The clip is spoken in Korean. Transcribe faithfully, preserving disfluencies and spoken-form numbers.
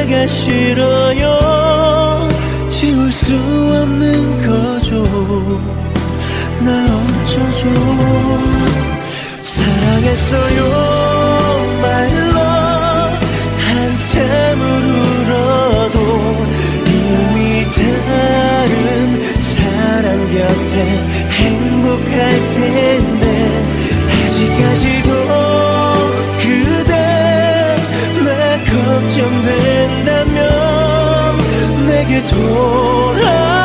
내가 싫어요. 지울 수 없는 거죠. 나 어쩌죠. 사랑했어요 말로 한참을 울어도 이미 다른 사람 곁에 행복할 텐데 아직까지도 그대 나 걱정된다면 내게 돌아